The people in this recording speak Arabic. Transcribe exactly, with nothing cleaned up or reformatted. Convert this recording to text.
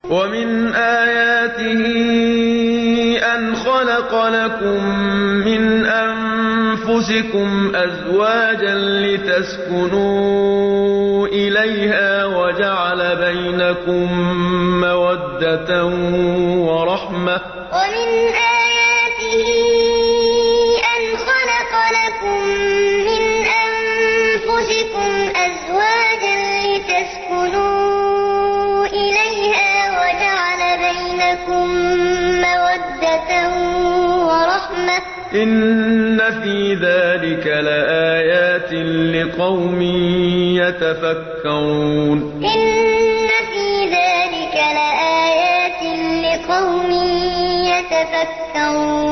ومن آياته أن خلق لكم من أنفسكم أزواجا لتسكنوا إليها وجعل بينكم مودة ورحمة ومن آياته أن خلق لكم من أنفسكم أزواجا لتسكنوا إليها وجعل بينكم مودة ورحمة إن في ذلك لآيات لقوم يتفكرون إن في ذلك لآيات لقوم يتفكرون